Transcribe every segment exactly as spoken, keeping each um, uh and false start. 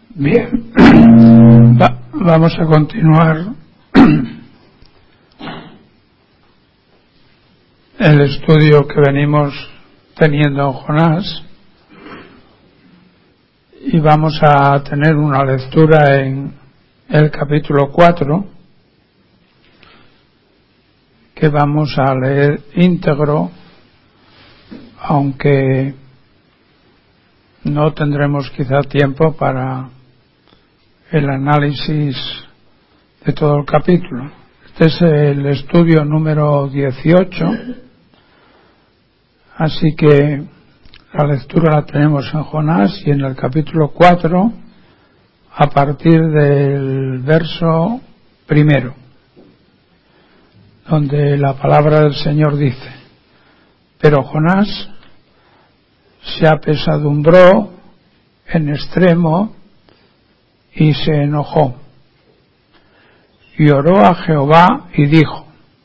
Bien, Va, vamos a continuar el estudio que venimos teniendo en Jonás y vamos a tener una lectura en el capítulo cuatro que vamos a leer íntegro, aunque no tendremos quizá tiempo para el análisis de todo el capítulo. Este es el estudio número dieciocho, así que la lectura la tenemos en Jonás y en el capítulo cuatro a partir del verso primero, donde la palabra del Señor dice: pero Jonás se apesadumbró en extremo y se enojó, y oró a Jehová y dijo: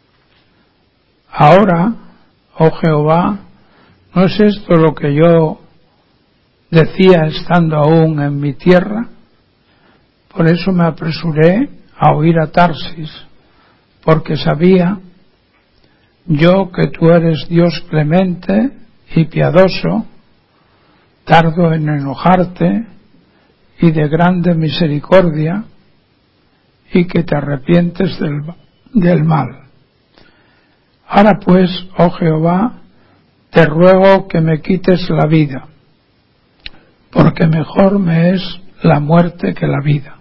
ahora, oh Jehová, ¿no es esto lo que yo decía estando aún en mi tierra? Por eso me apresuré a huir a Tarsis, porque sabía yo que tú eres Dios clemente y piadoso, tardo en enojarte y de grande misericordia, y que te arrepientes del, del mal. Ahora pues, oh Jehová, te ruego que me quites la vida, porque mejor me es la muerte que la vida.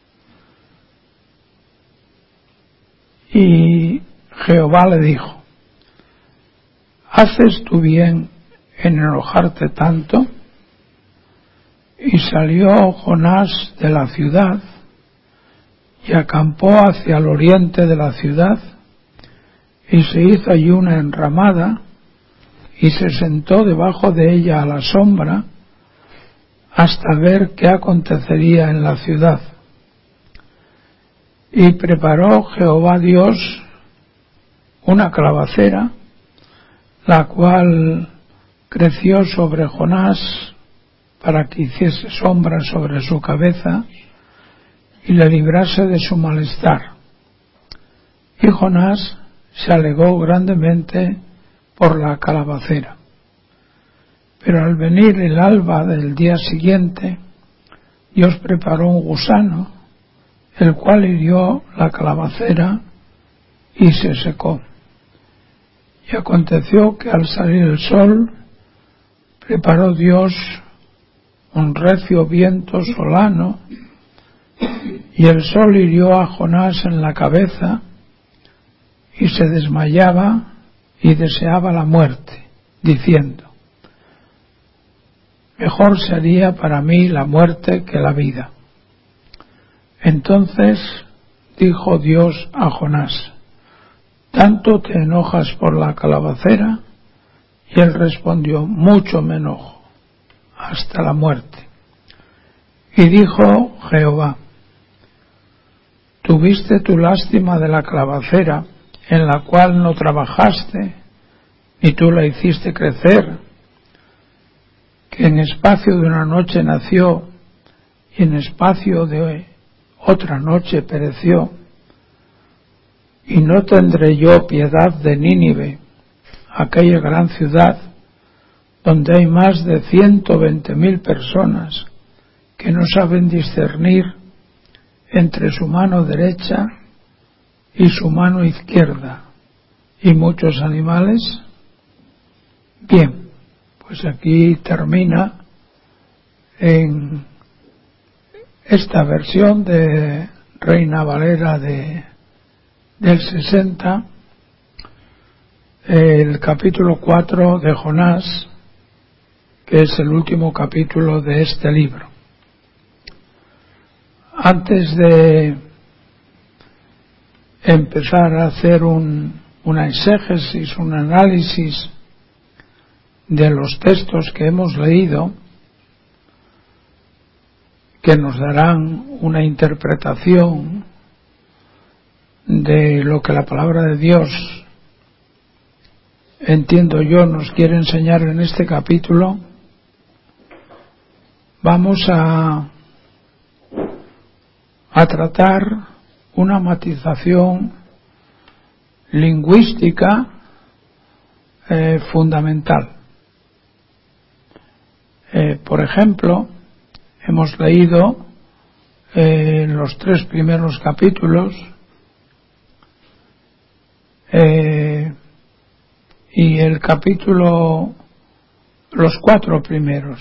Y Jehová le dijo: ¿haces tú bien en enojarte tanto? Y salió Jonás de la ciudad y acampó hacia el oriente de la ciudad, y se hizo allí una enramada y se sentó debajo de ella a la sombra hasta ver qué acontecería en la ciudad. Y preparó Jehová Dios una calabacera, la cual creció sobre Jonás para que hiciese sombra sobre su cabeza y le librase de su malestar. Y Jonás se alegó grandemente por la calabacera. Pero al venir el alba del día siguiente, Dios preparó un gusano, el cual hirió la calabacera y se secó. Y aconteció que al salir el sol, preparó Dios un recio viento solano, y el sol hirió a Jonás en la cabeza, y se desmayaba y deseaba la muerte, diciendo: mejor sería para mí la muerte que la vida. Entonces dijo Dios a Jonás: ¿tanto te enojas por la calabacera? Y él respondió: mucho me enojo, hasta la muerte. Y dijo Jehová: ¿tuviste tu lástima de la calabacera, en la cual no trabajaste, ni tú la hiciste crecer, que en espacio de una noche nació, y en espacio de otra noche pereció? Y no tendré yo piedad de Nínive, aquella gran ciudad, donde hay más de ciento veinte mil personas que no saben discernir entre su mano derecha y su mano izquierda, y muchos animales. Bien, pues aquí termina en esta versión de Reina Valera de, del sesenta, el capítulo cuatro de Jonás, que es el último capítulo de este libro. Antes de empezar a hacer un, una exégesis, un análisis de los textos que hemos leído, que nos darán una interpretación de lo que la palabra de Dios, entiendo yo, nos quiere enseñar en este capítulo, vamos a a tratar una matización lingüística eh, fundamental. Eh, por ejemplo, hemos leído eh, en los tres primeros capítulos eh, y el capítulo, los cuatro primeros,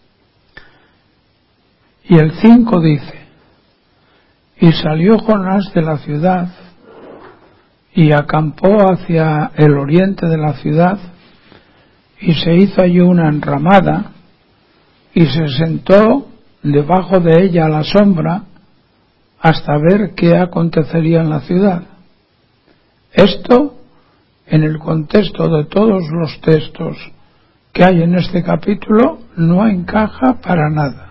y el cinco dice: y salió Jonás de la ciudad y acampó hacia el oriente de la ciudad, y se hizo allí una enramada y se sentó debajo de ella a la sombra hasta ver qué acontecería en la ciudad. Esto, en el contexto de todos los textos que hay en este capítulo, no encaja para nada.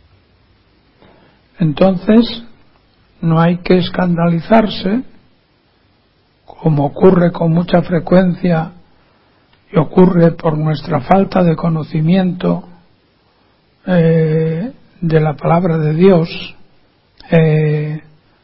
Entonces, no hay que escandalizarse, como ocurre con mucha frecuencia y ocurre por nuestra falta de conocimiento eh, de la palabra de Dios, eh,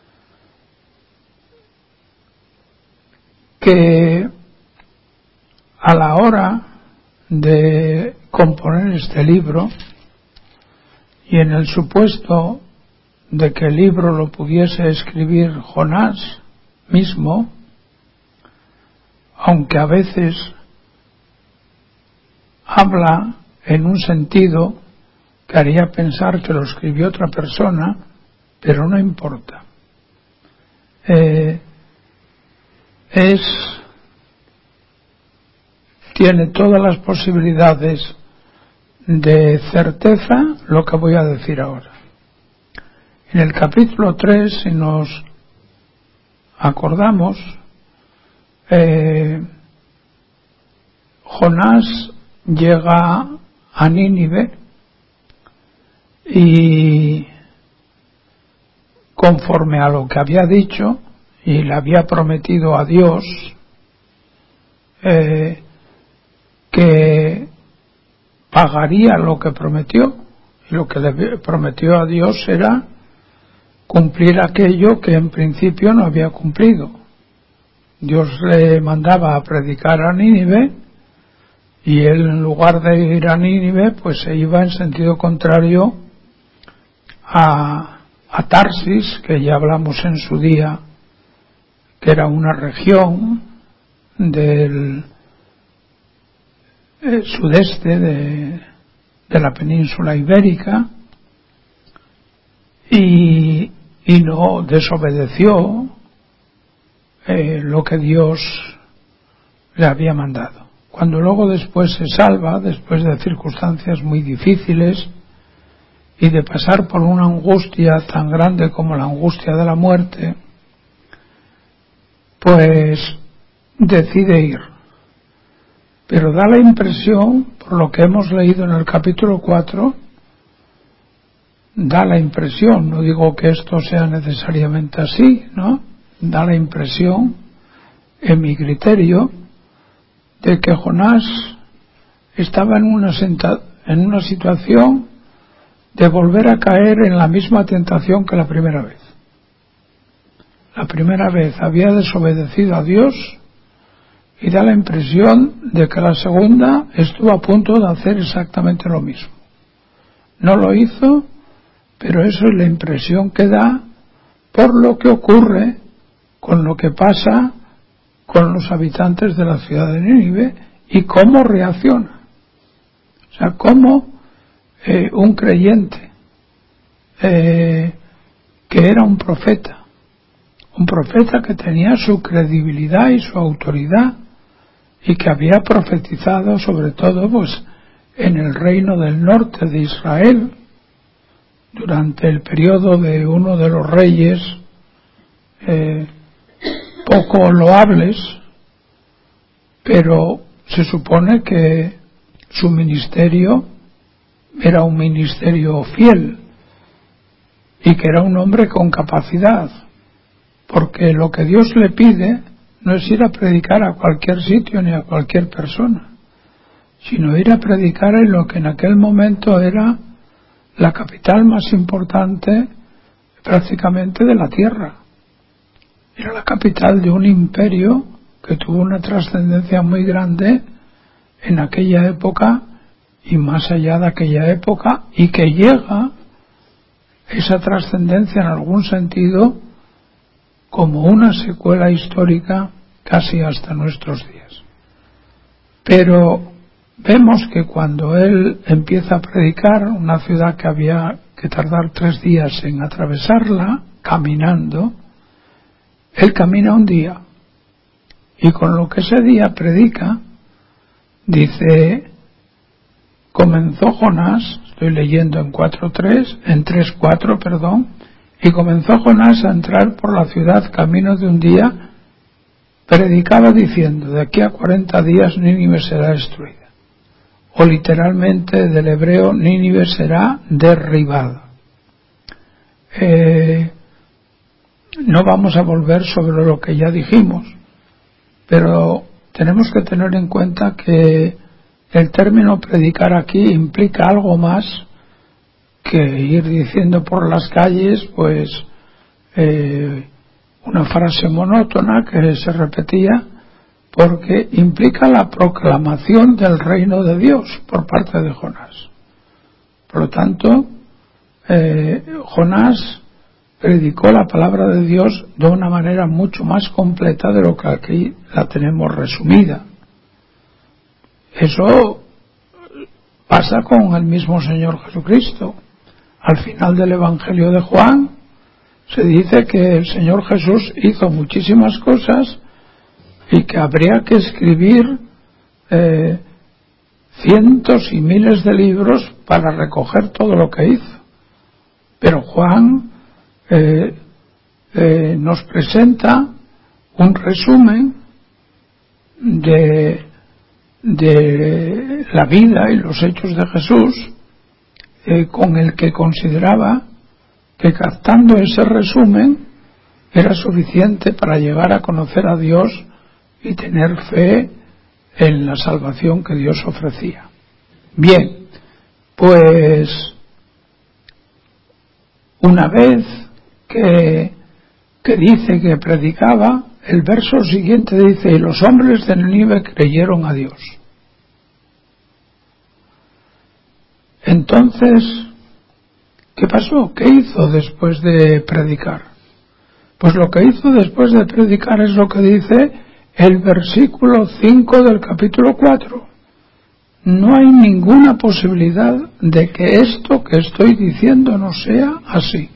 que a la hora de componer este libro, y en el supuesto de que el libro lo pudiese escribir Jonás mismo, aunque a veces habla en un sentido que haría pensar que lo escribió otra persona, pero no importa. Eh, es tiene todas las posibilidades de certeza lo que voy a decir ahora. En el capítulo tres, si nos acordamos, eh, Jonás llega a Nínive y, conforme a lo que había dicho y le había prometido a Dios, eh, que pagaría lo que prometió, y lo que le prometió a Dios era cumplir aquello que en principio no había cumplido. Dios le mandaba a predicar a Nínive y él, en lugar de ir a Nínive, pues se iba en sentido contrario a, a Tarsis, que ya hablamos en su día que era una región del eh, sudeste de, de la península ibérica, y, y no desobedeció eh, lo que Dios le había mandado. Cuando luego después se salva, después de circunstancias muy difíciles y de pasar por una angustia tan grande como la angustia de la muerte, pues decide ir. Pero da la impresión, por lo que hemos leído en el capítulo cuatro, da la impresión, no digo que esto sea necesariamente así, ¿no? Da la impresión, en mi criterio, de que Jonás estaba en una, senta- en una situación de volver a caer en la misma tentación que la primera vez. La primera vez había desobedecido a Dios y da la impresión de que la segunda estuvo a punto de hacer exactamente lo mismo. No lo hizo, pero eso es la impresión que da por lo que ocurre con lo que pasa con los habitantes de la ciudad de Nínive y cómo reacciona. O sea, cómo eh, un creyente eh, que era un profeta, un profeta que tenía su credibilidad y su autoridad y que había profetizado sobre todo pues en el reino del norte de Israel durante el periodo de uno de los reyes eh, poco loables, pero se supone que su ministerio era un ministerio fiel y que era un hombre con capacidad, porque lo que Dios le pide no es ir a predicar a cualquier sitio ni a cualquier persona, sino ir a predicar en lo que en aquel momento era la capital más importante prácticamente de la tierra. Era la capital de un imperio que tuvo una trascendencia muy grande en aquella época y más allá de aquella época, y que llega esa trascendencia en algún sentido como una secuela histórica casi hasta nuestros días. Pero vemos que cuando él empieza a predicar, una ciudad que había que tardar tres días en atravesarla, caminando, él camina un día, y con lo que ese día predica, dice, comenzó Jonás, estoy leyendo en cuatro tres, en tres cuatro, perdón, y comenzó Jonás a entrar por la ciudad camino de un día, predicaba diciendo, de aquí a cuarenta días Nínive será destruida. O literalmente del hebreo, Nínive será derribada. Eh, no vamos a volver sobre lo que ya dijimos, pero tenemos que tener en cuenta que el término predicar aquí implica algo más que ir diciendo por las calles, pues, eh, una frase monótona que se repetía, porque implica la proclamación del reino de Dios por parte de Jonás. Por lo tanto, eh, Jonás predicó la palabra de Dios de una manera mucho más completa de lo que aquí la tenemos resumida. Eso pasa con el mismo Señor Jesucristo. Al final del Evangelio de Juan se dice que el Señor Jesús hizo muchísimas cosas y que habría que escribir eh, cientos y miles de libros para recoger todo lo que hizo. Pero Juan eh, eh, nos presenta un resumen de, de la vida y los hechos de Jesús, eh, con el que consideraba que captando ese resumen era suficiente para llegar a conocer a Dios y tener fe en la salvación que Dios ofrecía. Bien, pues una vez que, que dice que predicaba, el verso siguiente dice, y los hombres de Nínive creyeron a Dios. Entonces, ¿qué pasó? ¿Qué hizo después de predicar? Pues lo que hizo después de predicar es lo que dice el versículo cinco del capítulo cuatro. No hay ninguna posibilidad de que esto que estoy diciendo no sea así.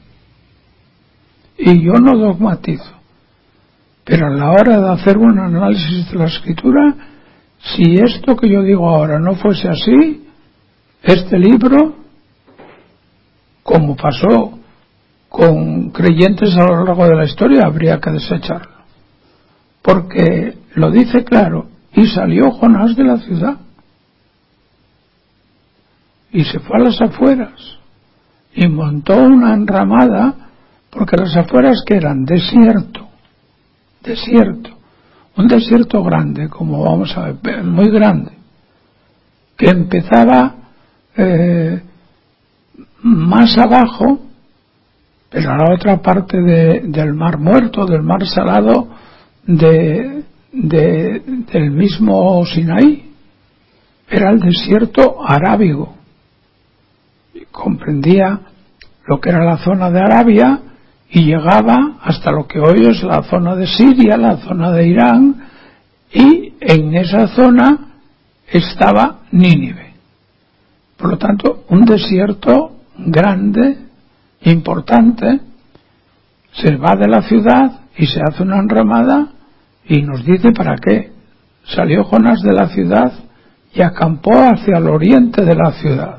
Y yo no dogmatizo. Pero a la hora de hacer un análisis de la Escritura, si esto que yo digo ahora no fuese así, este libro, como pasó con creyentes a lo largo de la historia, habría que desecharlo. Porque lo dice claro, y salió Jonás de la ciudad y se fue a las afueras y montó una enramada, porque las afueras que eran desierto, desierto, un desierto grande, como vamos a ver, muy grande, que empezaba eh, más abajo, pero a la otra parte de, del mar muerto, del mar salado, de, de, del mismo Sinaí, era el desierto arábigo. Comprendía lo que era la zona de Arabia y llegaba hasta lo que hoy es la zona de Siria, la zona de Irán, y en esa zona estaba Nínive. Por lo tanto, un desierto grande, importante. Se va de la ciudad y se hace una enramada y nos dice para qué. Salió Jonás de la ciudad y acampó hacia el oriente de la ciudad.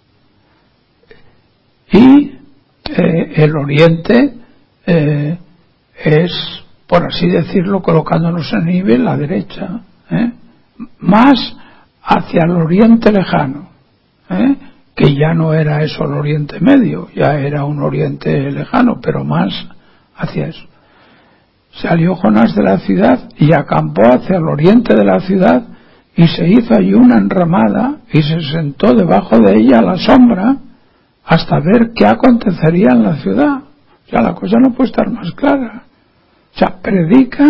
Y eh, el oriente eh, es, por así decirlo, colocándonos en nivel a la derecha, ¿eh? más hacia el oriente lejano, ¿eh? que ya no era eso el Oriente Medio, ya era un Oriente lejano, pero más hacia eso. Salió Jonás de la ciudad y acampó hacia el oriente de la ciudad y se hizo allí una enramada y se sentó debajo de ella a la sombra hasta ver qué acontecería en la ciudad. O O sea, la cosa no puede estar más clara. O sea, predica,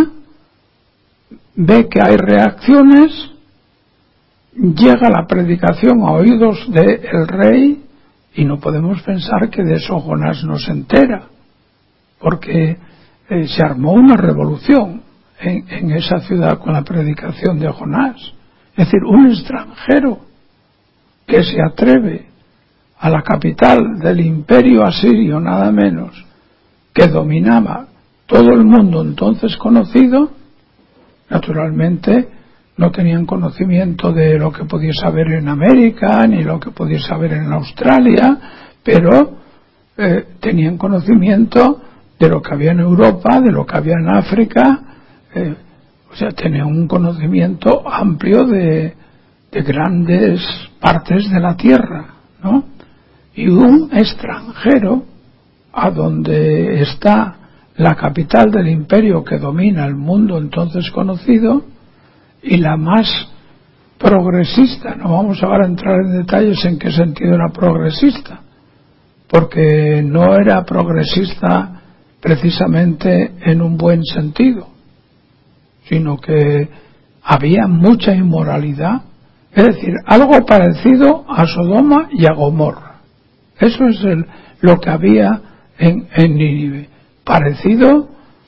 ve que hay reacciones, llega la predicación a oídos del rey, y no podemos pensar que de eso Jonás no se entera, porque eh, se armó una revolución en, en esa ciudad con la predicación de Jonás. Es decir, un extranjero que se atreve a la capital del imperio asirio, nada menos, que dominaba todo el mundo entonces conocido, naturalmente no tenían conocimiento de lo que podía saber en América, ni lo que podía saber en Australia, pero eh, tenían conocimiento de lo que había en Europa, de lo que había en África, eh, o sea, tenían un conocimiento amplio de, de grandes partes de la tierra, ¿no? Y un extranjero, a donde está la capital del imperio que domina el mundo entonces conocido, y la más progresista, no vamos ahora a entrar en detalles en qué sentido era progresista, porque no era progresista precisamente en un buen sentido, sino que había mucha inmoralidad, es decir, algo parecido a Sodoma y a Gomorra. Eso es el, lo que había en, en Nínive, parecido,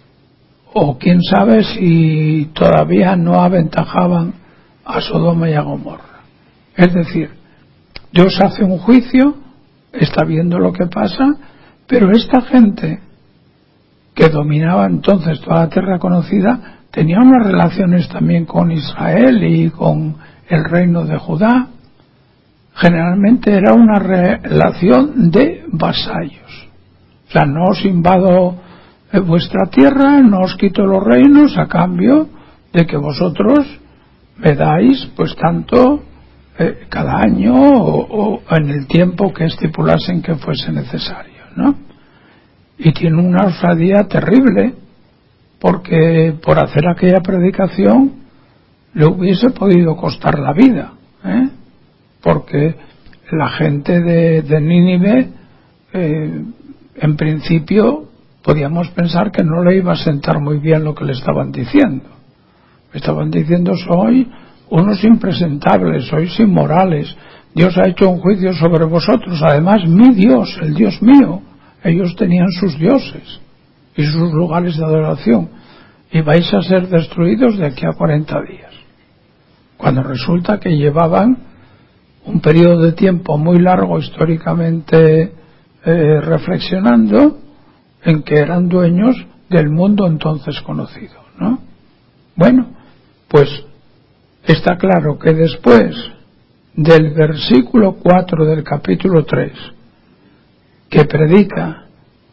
o quién sabe si todavía no aventajaban a Sodoma y a Gomorra. Es decir, Dios hace un juicio, está viendo lo que pasa, pero esta gente que dominaba entonces toda la tierra conocida tenía unas relaciones también con Israel y con el reino de Judá. Generalmente era una relación de vasallos. O sea, no os invado vuestra tierra, no os quito los reinos a cambio de que vosotros me dais pues tanto eh, cada año o, o en el tiempo que estipulasen que fuese necesario, ¿no? Y tiene una osadía terrible, porque por hacer aquella predicación le hubiese podido costar la vida, ¿eh? Porque la gente de, de Nínive eh, en principio podíamos pensar que no le iba a sentar muy bien lo que le estaban diciendo. Estaban diciendo: sois unos impresentables, sois inmorales, Dios ha hecho un juicio sobre vosotros, además mi Dios, el Dios mío. Ellos tenían sus dioses y sus lugares de adoración, y vais a ser destruidos de aquí a cuarenta días. Cuando resulta que llevaban un periodo de tiempo muy largo históricamente eh, reflexionando en que eran dueños del mundo entonces conocido, ¿no? Bueno, pues está claro que después del versículo cuatro del capítulo tres, que predica,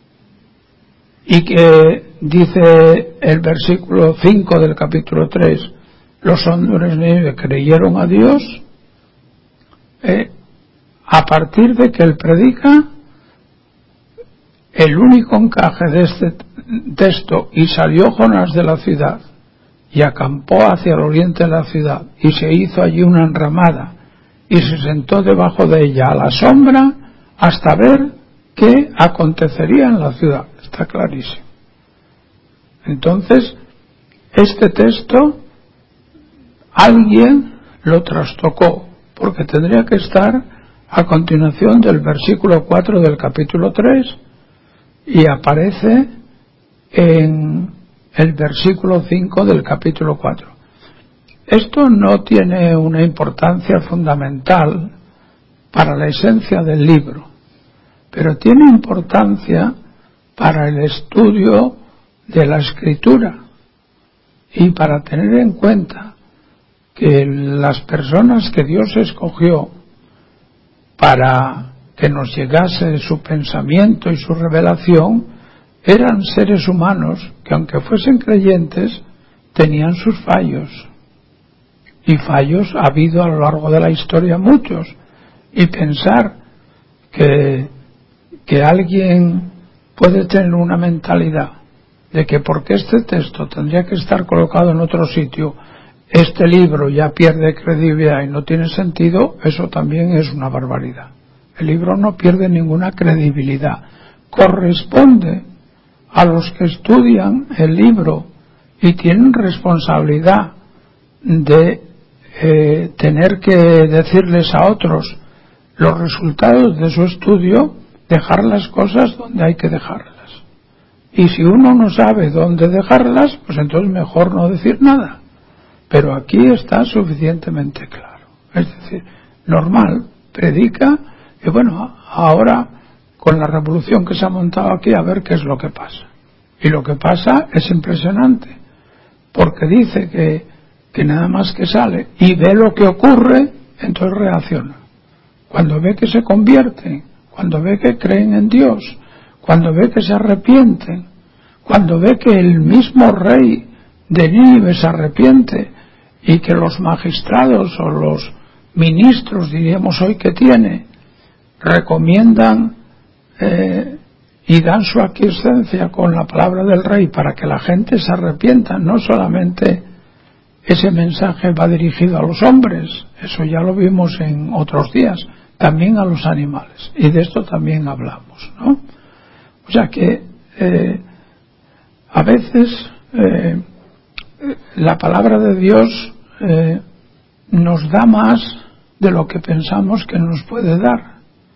y que dice el versículo cinco del capítulo tres, los hombres de Nínive creyeron a Dios, eh, a partir de que él predica, el único encaje de este texto: y salió Jonás de la ciudad y acampó hacia el oriente de la ciudad, y se hizo allí una enramada, y se sentó debajo de ella a la sombra hasta ver qué acontecería en la ciudad. Está clarísimo. Entonces, este texto alguien lo trastocó, porque tendría que estar a continuación del versículo cuatro del capítulo tres, y aparece en el versículo cinco del capítulo cuatro. Esto no tiene una importancia fundamental para la esencia del libro, pero tiene importancia para el estudio de la escritura y para tener en cuenta que las personas que Dios escogió para que nos llegase su pensamiento y su revelación eran seres humanos que, aunque fuesen creyentes, tenían sus fallos, y fallos ha habido a lo largo de la historia muchos, y pensar que que alguien puede tener una mentalidad de que porque este texto tendría que estar colocado en otro sitio, este libro ya pierde credibilidad y no tiene sentido, eso también es una barbaridad. El libro no pierde ninguna credibilidad, corresponde a los que estudian el libro y tienen responsabilidad de eh, tener que decirles a otros los resultados de su estudio, dejar las cosas donde hay que dejarlas. Y si uno no sabe dónde dejarlas, pues entonces mejor no decir nada. Pero aquí está suficientemente claro. Es decir, normal, predica, y bueno, ahora con la revolución que se ha montado aquí, a ver qué es lo que pasa. Y lo que pasa es impresionante, porque dice que, que nada más que sale y ve lo que ocurre, entonces reacciona. Cuando ve que se convierten, cuando ve que creen en Dios, cuando ve que se arrepienten, cuando ve que el mismo rey de Nínive se arrepiente y que los magistrados o los ministros, diríamos hoy que tiene, recomiendan eh, y dan su aquiescencia con la palabra del rey para que la gente se arrepienta. No solamente ese mensaje va dirigido a los hombres, eso ya lo vimos en otros días, también a los animales, y de esto también hablamos, ¿no? O sea que eh, a veces eh, la palabra de Dios eh, nos da más de lo que pensamos que nos puede dar,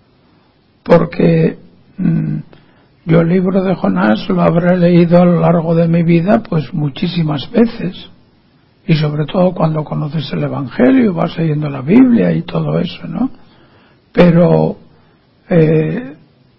porque mmm, yo el libro de Jonás lo habré leído a lo largo de mi vida pues muchísimas veces, y sobre todo cuando conoces el Evangelio, vas leyendo la Biblia y todo eso, ¿no? Pero eh,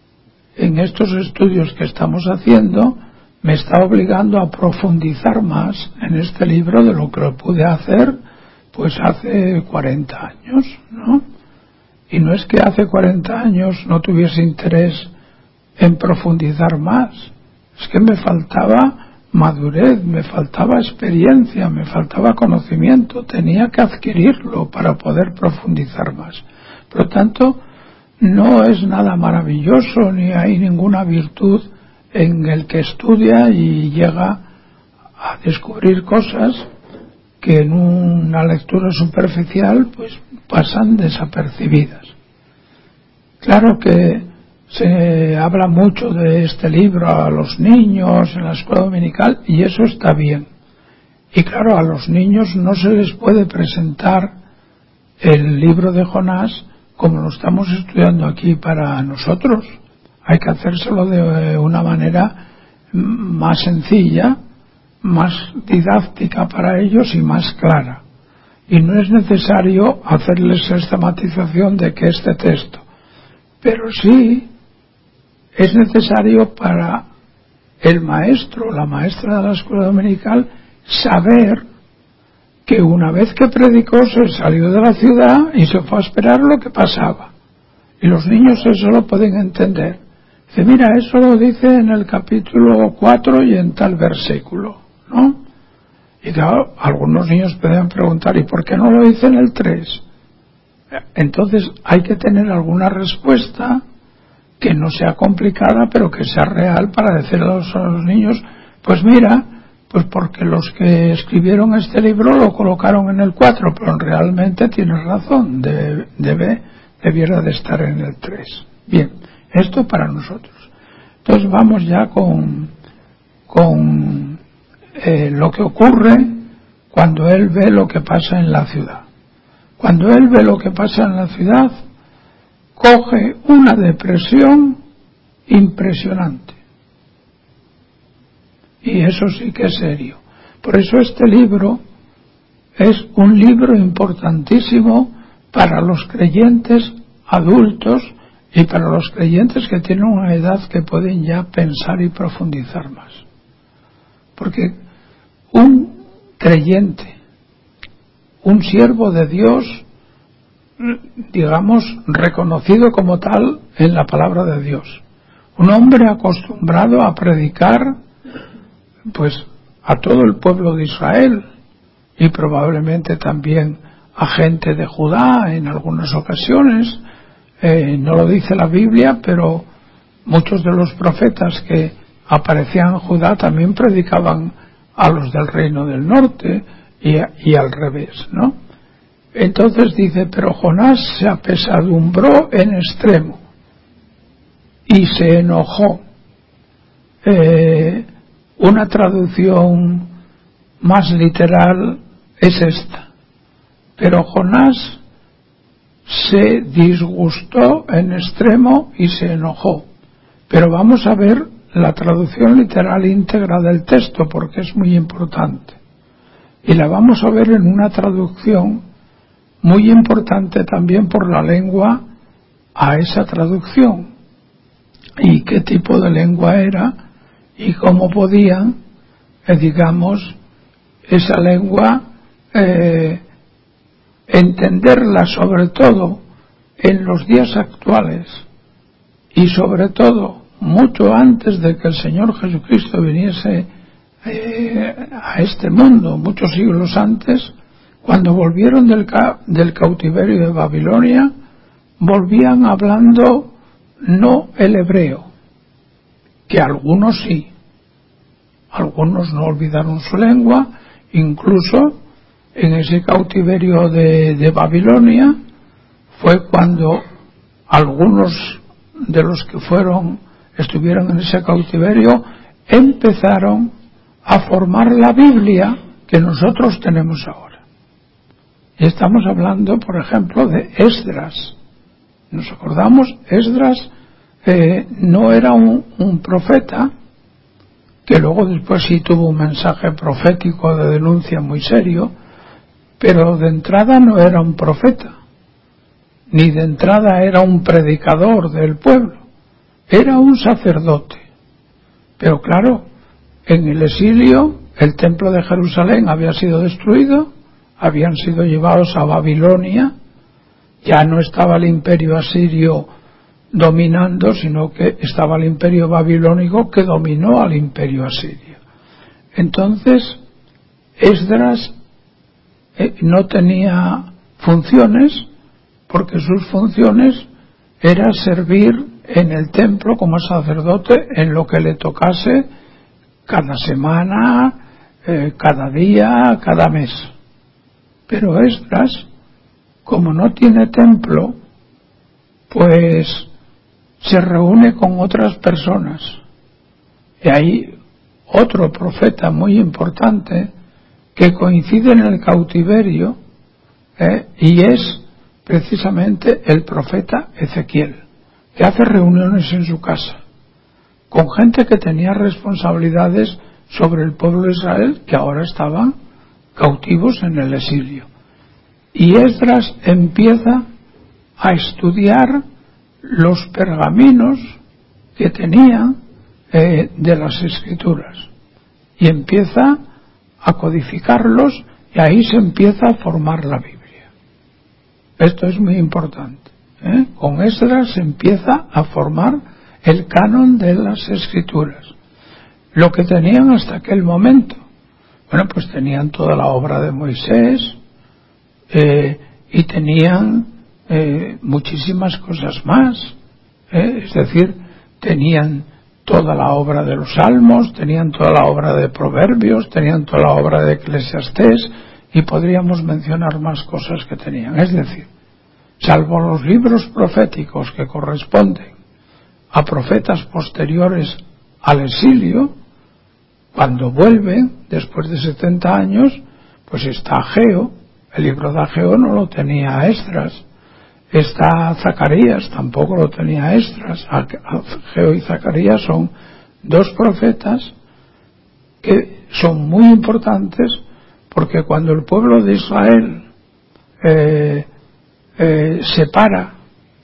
en estos estudios que estamos haciendo me está obligando a profundizar más en este libro de lo que lo pude hacer pues hace cuarenta años, ¿no? Y no es que hace cuarenta años no tuviese interés en profundizar más, es que me faltaba madurez, me faltaba experiencia, me faltaba conocimiento, tenía que adquirirlo para poder profundizar más. Por lo tanto, no es nada maravilloso ni hay ninguna virtud en el que estudia y llega a descubrir cosas que en una lectura superficial pues pasan desapercibidas. Claro que se habla mucho de este libro a los niños en la escuela dominical y eso está bien. Y claro, a los niños no se les puede presentar el libro de Jonás como lo estamos estudiando aquí para nosotros. Hay que hacérselo de una manera más sencilla, más didáctica para ellos y más clara. Y no es necesario hacerles esta matización de que este texto, pero sí es necesario para el maestro, la maestra de la escuela dominical, saber que una vez que predicó se salió de la ciudad y se fue a esperar lo que pasaba. Y los niños eso lo pueden entender. Dice, mira, eso lo dice en el capítulo cuatro y en tal versículo, ¿no? Y claro, algunos niños pueden preguntar, ¿y por qué no lo dice en el tres? Entonces hay que tener alguna respuesta que no sea complicada, pero que sea real para decirle a los, a los niños, pues mira, pues porque los que escribieron este libro lo colocaron en el cuatro, pero realmente tienes razón, debe, debe, debiera de estar en el tres. Bien, esto para nosotros. Entonces vamos ya con, con eh, lo que ocurre cuando él ve lo que pasa en la ciudad. Cuando él ve lo que pasa en la ciudad, coge una depresión impresionante. Y eso sí que es serio. Por eso este libro es un libro importantísimo para los creyentes adultos y para los creyentes que tienen una edad que pueden ya pensar y profundizar más. Porque un creyente, un siervo de Dios, digamos, reconocido como tal en la palabra de Dios, un hombre acostumbrado a predicar pues a todo el pueblo de Israel y probablemente también a gente de Judá en algunas ocasiones, eh, no lo dice la Biblia, pero muchos de los profetas que aparecían en Judá también predicaban a los del reino del norte y, y al revés, ¿no? Entonces dice, pero Jonás se apesadumbró en extremo y se enojó. eh, una traducción más literal es esta: pero Jonás se disgustó en extremo y se enojó. Pero vamos a ver la traducción literal íntegra del texto, porque es muy importante, y la vamos a ver en una traducción muy importante también por la lengua a esa traducción, y qué tipo de lengua era y cómo podían, eh, digamos, esa lengua eh, entenderla, sobre todo en los días actuales y sobre todo mucho antes de que el Señor Jesucristo viniese eh, a este mundo, muchos siglos antes. Cuando volvieron del, ca- del cautiverio de Babilonia, volvían hablando no el hebreo, que algunos sí, algunos no olvidaron su lengua. Incluso en ese cautiverio de, de Babilonia fue cuando algunos de los que fueron, estuvieron en ese cautiverio, empezaron a formar la Biblia que nosotros tenemos ahora. Y estamos hablando, por ejemplo, de Esdras. Nos acordamos, Esdras eh, no era un, un profeta, que luego después sí tuvo un mensaje profético de denuncia muy serio, pero de entrada no era un profeta, ni de entrada era un predicador del pueblo, era un sacerdote. Pero claro, en el exilio el templo de Jerusalén había sido destruido, habían sido llevados a Babilonia, ya no estaba el imperio asirio dominando, sino que estaba el imperio babilónico que dominó al imperio asirio. Entonces Esdras eh, no tenía funciones, porque sus funciones era servir en el templo como sacerdote en lo que le tocase cada semana, eh, cada día, cada mes. Pero Esdras, como no tiene templo, pues se reúne con otras personas. Y hay otro profeta muy importante que coincide en el cautiverio, eh, y es precisamente el profeta Ezequiel, que hace reuniones en su casa con gente que tenía responsabilidades sobre el pueblo de Israel, que ahora estaban cautivos en el exilio. Y Esdras empieza a estudiar los pergaminos que tenía eh, de las escrituras, y empieza a codificarlos, y ahí se empieza a formar la Biblia. Esto es muy importante, ¿eh? Con Esdras se empieza a formar el canon de las escrituras. Lo que tenían hasta aquel momento, bueno, pues tenían toda la obra de Moisés, eh, y tenían eh, muchísimas cosas más, eh, es decir, tenían toda la obra de los Salmos, tenían toda la obra de Proverbios, tenían toda la obra de Eclesiastés, y podríamos mencionar más cosas que tenían. Es decir, salvo los libros proféticos que corresponden a profetas posteriores al exilio, cuando vuelven después de setenta años, pues está Ageo. El libro de Ageo no lo tenía Esdras. Está Zacarías, tampoco lo tenía Esdras. Ageo y Zacarías son dos profetas que son muy importantes, porque cuando el pueblo de Israel eh, eh, se para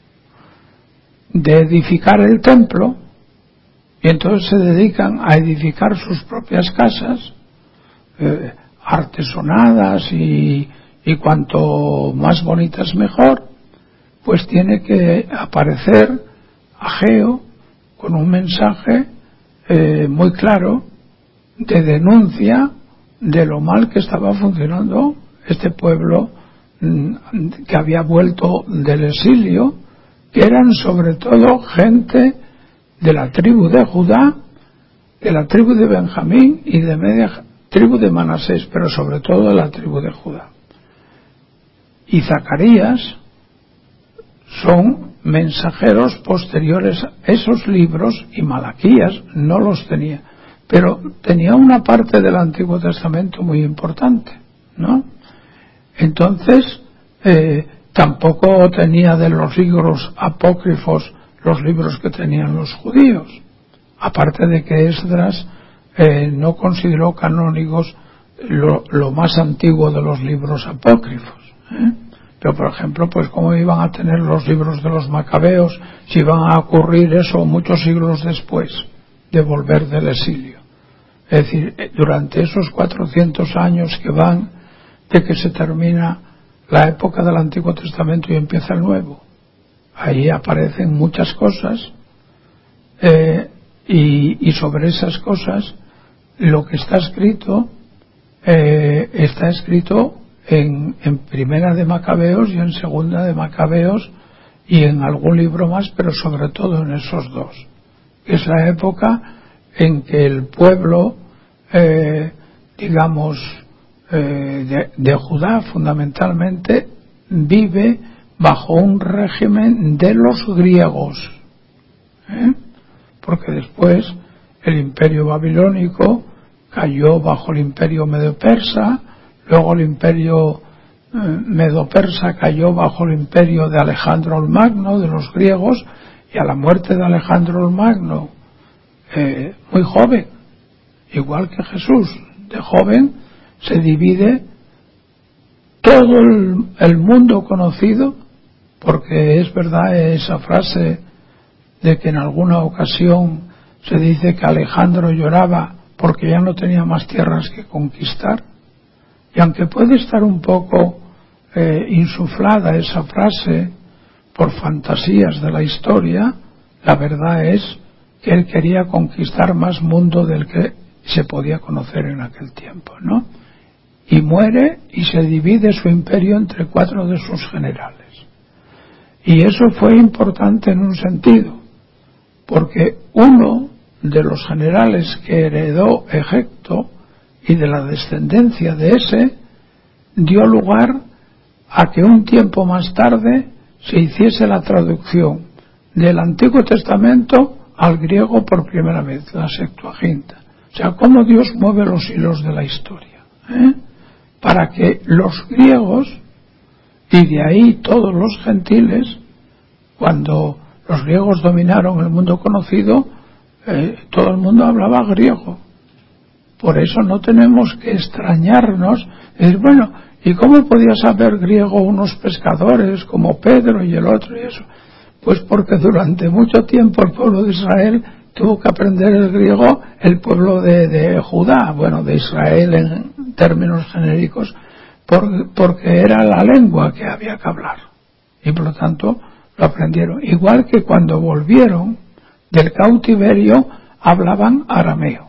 de edificar el templo, y entonces se dedican a edificar sus propias casas, eh, artesonadas y, y cuanto más bonitas mejor, pues tiene que aparecer Ageo con un mensaje eh, muy claro de denuncia de lo mal que estaba funcionando este pueblo que había vuelto del exilio, que eran sobre todo gente de la tribu de Judá, de la tribu de Benjamín y de media tribu de Manasés, pero sobre todo de la tribu de Judá. Y Zacarías son mensajeros posteriores. Esos libros, y Malaquías no los tenía, pero tenía una parte del Antiguo Testamento muy importante, ¿no? Entonces, eh, tampoco tenía de los libros apócrifos los libros que tenían los judíos, aparte de que Esdras eh, no consideró canónicos lo, lo más antiguo de los libros apócrifos, ¿eh? Pero por ejemplo, pues cómo iban a tener los libros de los macabeos si iban a ocurrir eso muchos siglos después de volver del exilio. Es decir, durante esos cuatrocientos años que van de que se termina la época del Antiguo Testamento y empieza el Nuevo, ahí aparecen muchas cosas, eh, y, y sobre esas cosas lo que está escrito eh, está escrito en, en Primera de Macabeos y en Segunda de Macabeos y en algún libro más, pero sobre todo en esos dos, que es la época en que el pueblo eh, digamos eh, de, de Judá fundamentalmente vive bajo un régimen de los griegos, ¿eh? Porque después el imperio babilónico cayó bajo el imperio medo-persa, luego el imperio eh, medo-persa cayó bajo el imperio de Alejandro el Magno, de los griegos, y a la muerte de Alejandro el Magno, eh, muy joven, igual que Jesús, de joven, se divide todo el, el mundo conocido, porque es verdad esa frase de que en alguna ocasión se dice que Alejandro lloraba porque ya no tenía más tierras que conquistar, y aunque puede estar un poco eh, insuflada esa frase por fantasías de la historia, la verdad es que él quería conquistar más mundo del que se podía conocer en aquel tiempo, ¿no? Y muere y se divide su imperio entre cuatro de sus generales. Y eso fue importante en un sentido, porque uno de los generales que heredó Egipto y de la descendencia de ese dio lugar a que un tiempo más tarde se hiciese la traducción del Antiguo Testamento al griego por primera vez, la Septuaginta. O sea, cómo Dios mueve los hilos de la historia, ¿eh? Para que los griegos, y de ahí todos los gentiles, cuando los griegos dominaron el mundo conocido, eh, todo el mundo hablaba griego. Por eso no tenemos que extrañarnos, es bueno, ¿y cómo podía saber griego unos pescadores como Pedro y el otro y eso? Pues porque durante mucho tiempo el pueblo de Israel tuvo que aprender el griego, el pueblo de, de Judá, bueno, de Israel en términos genéricos, por, porque era la lengua que había que hablar. Y por lo tanto lo aprendieron. Igual que cuando volvieron del cautiverio hablaban arameo.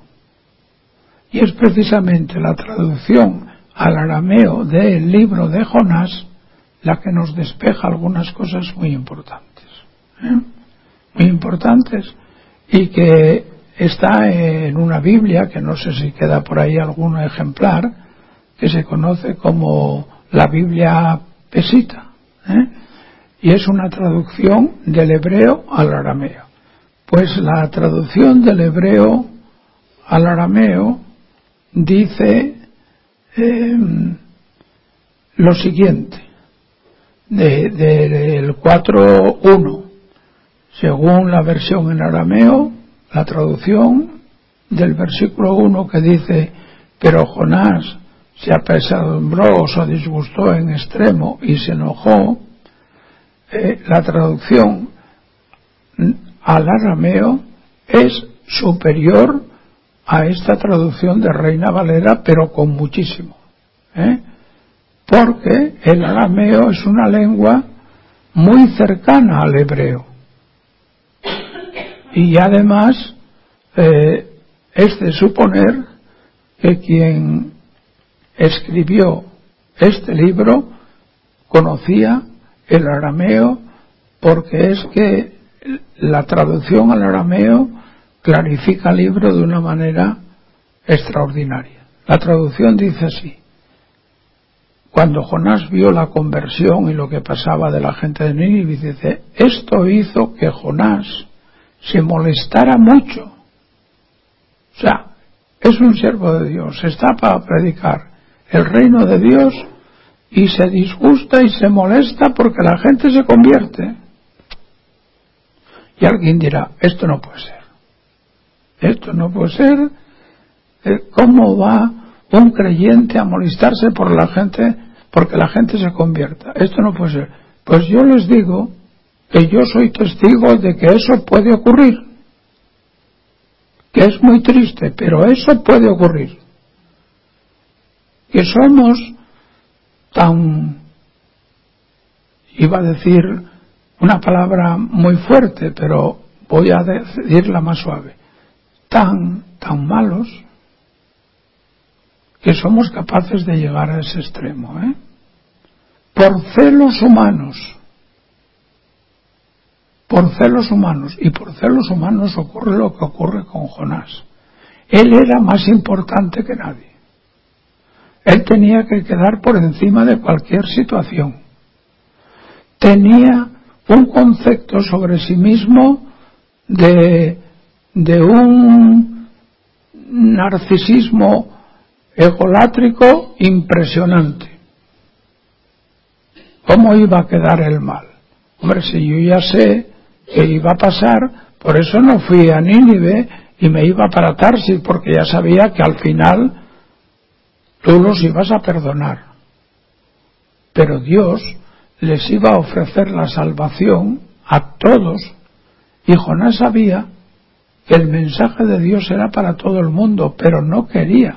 Y es precisamente la traducción al arameo del libro de Jonás la que nos despeja algunas cosas muy importantes, ¿eh? Muy importantes, y que está en una Biblia, que no sé si queda por ahí algún ejemplar, que se conoce como la Biblia pesita, ¿eh? Y es una traducción del hebreo al arameo. Pues la traducción del hebreo al arameo dice eh, lo siguiente, del de, de cuatro uno, según la versión en arameo, la traducción del versículo uno que dice: pero Jonás se apesadumbró o se disgustó en extremo y se enojó. Eh, la traducción al arameo es superior a esta traducción de Reina Valera, pero con muchísimo, ¿eh? Porque el arameo es una lengua muy cercana al hebreo, y además eh, es de suponer que quien escribió este libro conocía el arameo, porque es que la traducción al arameo clarifica el libro de una manera extraordinaria. La traducción dice así: cuando Jonás vio la conversión y lo que pasaba de la gente de Nínive, dice, esto hizo que Jonás se molestara mucho. O sea, es un siervo de Dios, está para predicar el reino de Dios y se disgusta y se molesta porque la gente se convierte. Y alguien dirá, esto no puede ser. Esto no puede ser. ¿Cómo va un creyente a molestarse por la gente, porque la gente se convierta? Esto no puede ser. Pues yo les digo que yo soy testigo de que eso puede ocurrir. Que es muy triste, pero eso puede ocurrir. Que somos tan, iba a decir una palabra muy fuerte, pero voy a decirla más suave, tan, tan malos, que somos capaces de llegar a ese extremo, ¿eh? Por celos humanos, por celos humanos, y por celos humanos ocurre lo que ocurre con Jonás. Él era más importante que nadie. Él tenía que quedar por encima de cualquier situación. Tenía un concepto sobre sí mismo de, de un narcisismo egolátrico impresionante. ¿Cómo iba a quedar él mal? Hombre, si yo ya sé que iba a pasar, por eso no fui a Nínive y me iba para Tarsis, porque ya sabía que al final tú los ibas a perdonar. Pero Dios les iba a ofrecer la salvación a todos, y Jonás sabía que el mensaje de Dios era para todo el mundo, pero no quería.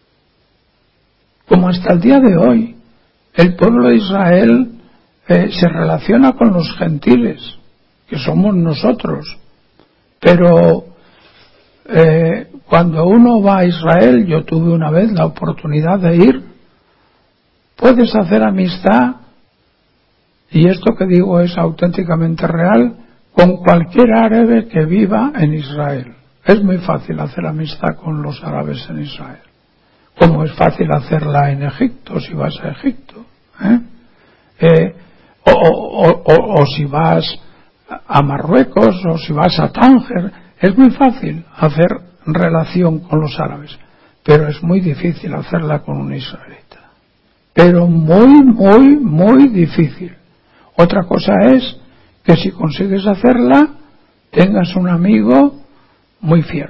Como hasta el día de hoy, el pueblo de Israel eh, se relaciona con los gentiles, que somos nosotros, pero eh, cuando uno va a Israel, yo tuve una vez la oportunidad de ir, puedes hacer amistad, y esto que digo es auténticamente real, con cualquier árabe que viva en Israel. Es muy fácil hacer amistad con los árabes en Israel, como es fácil hacerla en Egipto, si vas a Egipto, ¿eh? Eh, o, o, o, o si vas a Marruecos, o si vas a Tánger, es muy fácil hacer relación con los árabes, pero es muy difícil hacerla con un israelita. Pero muy, muy, muy difícil. Otra cosa es que si consigues hacerla, tengas un amigo muy fiel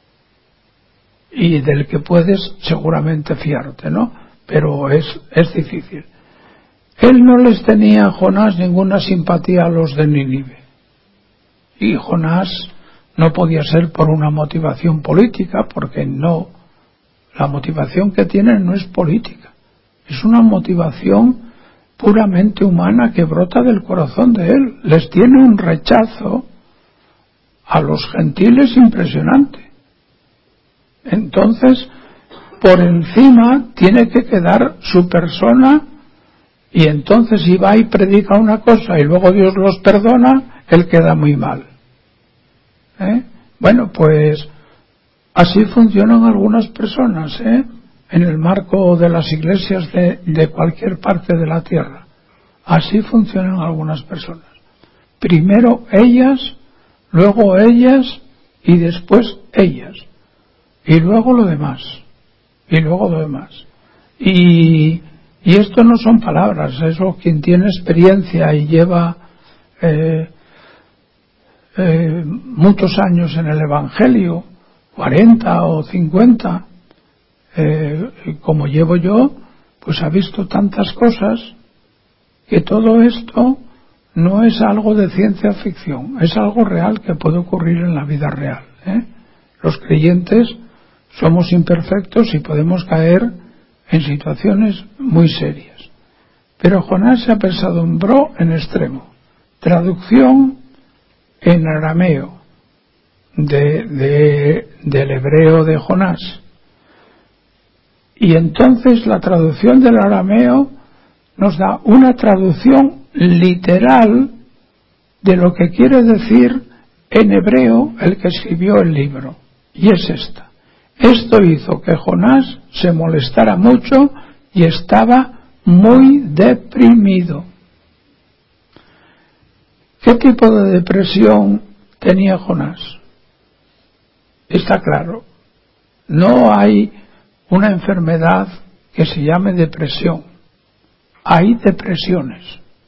y del que puedes seguramente fiarte, ¿no? Pero es, es difícil. Él no les tenía a Jonás ninguna simpatía a los de Nínive, y Jonás no podía ser por una motivación política, porque no, la motivación que tienen no es política, es una motivación puramente humana que brota del corazón de él. Les tiene un rechazo a los gentiles impresionante. Entonces, por encima tiene que quedar su persona, y entonces si va y predica una cosa y luego Dios los perdona, él queda muy mal. ¿Eh? Bueno, pues así funcionan algunas personas, ¿eh? En el marco de las iglesias de, de cualquier parte de la tierra. Así funcionan algunas personas. Primero ellas, luego ellas, y después ellas, y luego lo demás, y luego lo demás. Y, y esto no son palabras, eso quien tiene experiencia y lleva eh, eh, muchos años en el Evangelio, cuarenta o cincuenta, eh, como llevo yo, pues ha visto tantas cosas, que todo esto no es algo de ciencia ficción, es algo real que puede ocurrir en la vida real, ¿eh? Los creyentes somos imperfectos y podemos caer en situaciones muy serias. Pero Jonás se apesadumbró en extremo. Traducción en arameo de, de, del hebreo de Jonás. Y entonces la traducción del arameo nos da una traducción literal de lo que quiere decir en hebreo el que escribió el libro. Y es esta. Esto hizo que Jonás se molestara mucho y estaba muy deprimido. ¿Qué tipo de depresión tenía Jonás? Está claro, no hay una enfermedad que se llame depresión. Hay depresiones.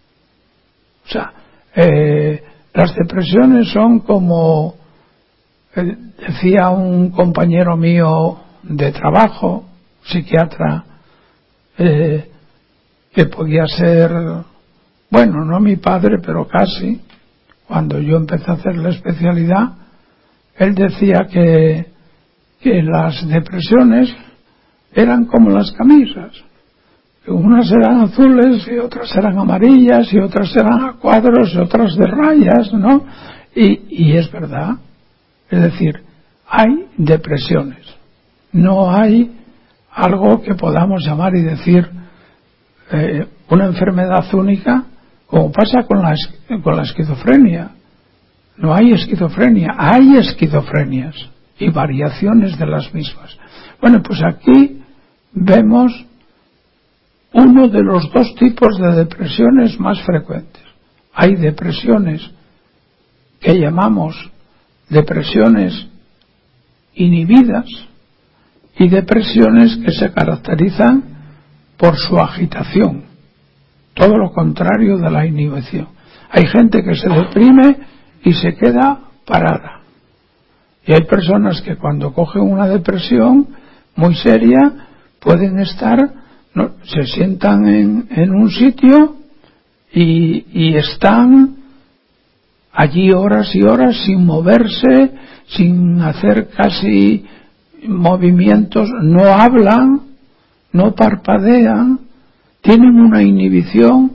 O sea, eh, las depresiones son como, eh, decía un compañero mío de trabajo, psiquiatra, eh, que podía ser, bueno, no mi padre, pero casi, cuando yo empecé a hacer la especialidad, él decía que, que las depresiones eran como las camisas. Unas eran azules y otras eran amarillas y otras eran a cuadros y otras de rayas, ¿no? Y, y es verdad. Es decir, hay depresiones. No hay algo que podamos llamar y decir eh, una enfermedad única, como pasa con la, con la esquizofrenia. No hay esquizofrenia, hay esquizofrenias y variaciones de las mismas. Bueno, pues aquí vemos uno de los dos tipos de depresiones más frecuentes. Hay depresiones que llamamos depresiones inhibidas y depresiones que se caracterizan por su agitación, todo lo contrario de la inhibición. Hay gente que se deprime y se queda parada. Y hay personas que cuando cogen una depresión muy seria pueden estar, no, se sientan en, en un sitio y, y están allí horas y horas sin moverse, sin hacer casi movimientos, no hablan, no parpadean, tienen una inhibición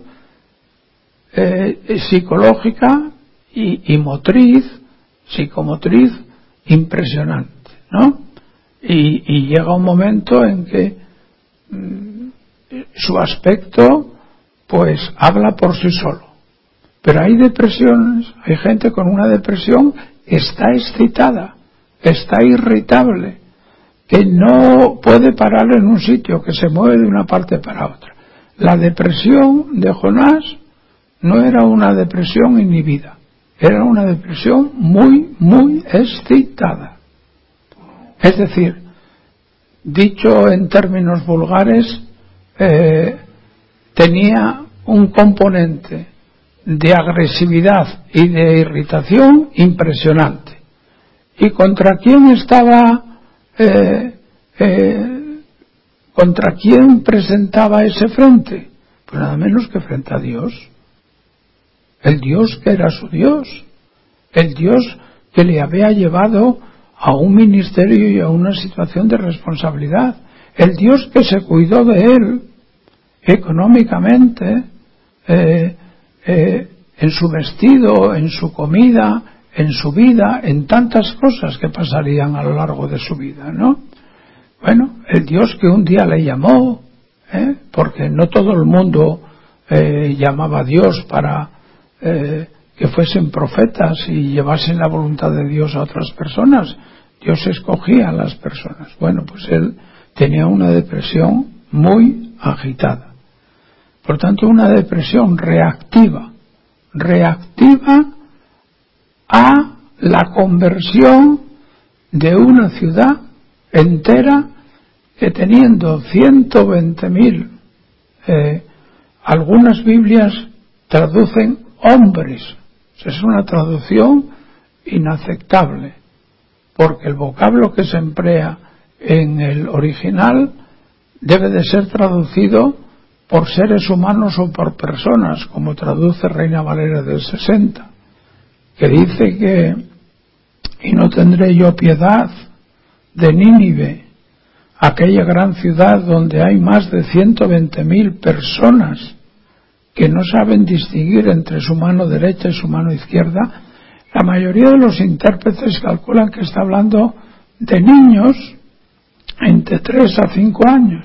eh, psicológica y, y motriz, psicomotriz impresionante, ¿no? Y, y llega un momento en que mmm, su aspecto pues habla por sí solo. Pero hay depresiones, hay gente con una depresión que está excitada, está irritable, que no puede parar en un sitio, que se mueve de una parte para otra. La depresión de Jonás no era una depresión inhibida, era una depresión muy, muy excitada. Es decir, dicho en términos vulgares, eh, tenía un componente de agresividad y de irritación impresionante. ¿Y contra quién estaba, eh, eh, contra quién presentaba ese frente? Pues nada menos que frente a Dios. El Dios que era su Dios, el Dios que le había llevado a un ministerio y a una situación de responsabilidad, el Dios que se cuidó de él económicamente, eh, eh, en su vestido, en su comida, en su vida, en tantas cosas que pasarían a lo largo de su vida, ¿no? Bueno, el Dios que un día le llamó, ¿eh? Porque no todo el mundo eh, llamaba a Dios para eh, que fuesen profetas y llevasen la voluntad de Dios a otras personas. Dios escogía a las personas. Bueno, pues él tenía una depresión muy agitada. Por tanto, una depresión reactiva, reactiva a la conversión de una ciudad entera que teniendo ciento veinte mil, eh, algunas Biblias traducen hombres. Es una traducción inaceptable, porque el vocablo que se emplea en el original debe de ser traducido por seres humanos o por personas, como traduce Reina Valera del sesenta, que dice que y no tendré yo piedad de Nínive, aquella gran ciudad donde hay más de ciento veinte mil personas que no saben distinguir entre su mano derecha y su mano izquierda. La mayoría de los intérpretes calculan que está hablando de niños entre tres a cinco años.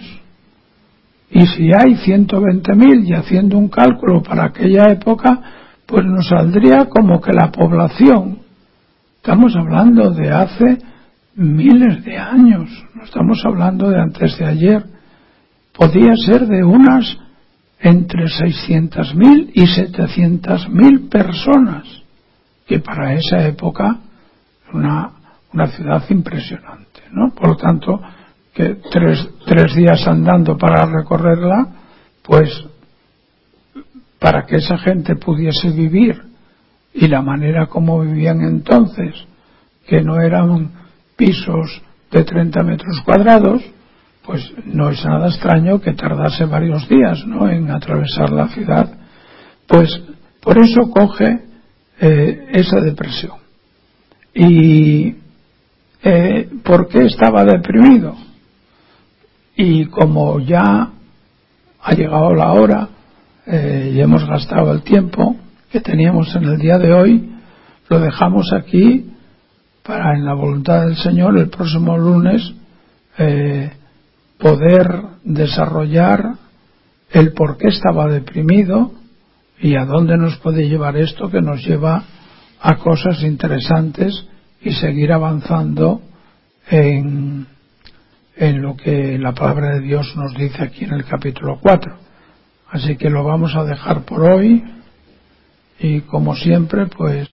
Y si hay ciento veinte mil y haciendo un cálculo para aquella época, pues nos saldría como que la población, estamos hablando de hace miles de años, no estamos hablando de antes de ayer, podía ser de unas entre seiscientas mil y setecientas mil personas, que para esa época una una ciudad impresionante, ¿no? Por lo tanto, que tres, tres días andando para recorrerla, pues para que esa gente pudiese vivir y la manera como vivían entonces, que no eran pisos de treinta metros cuadrados, pues no es nada extraño que tardase varios días, ¿no?, en atravesar la ciudad. Pues por eso coge eh, esa depresión. Y eh, ¿por qué estaba deprimido? Y como ya ha llegado la hora eh, y hemos gastado el tiempo que teníamos en el día de hoy, lo dejamos aquí para, en la voluntad del Señor, el próximo lunes eh, poder desarrollar el por qué estaba deprimido y a dónde nos puede llevar esto, que nos lleva a cosas interesantes y seguir avanzando en, en lo que la palabra de Dios nos dice aquí en el capítulo cuatro. Así que lo vamos a dejar por hoy y, como siempre, pues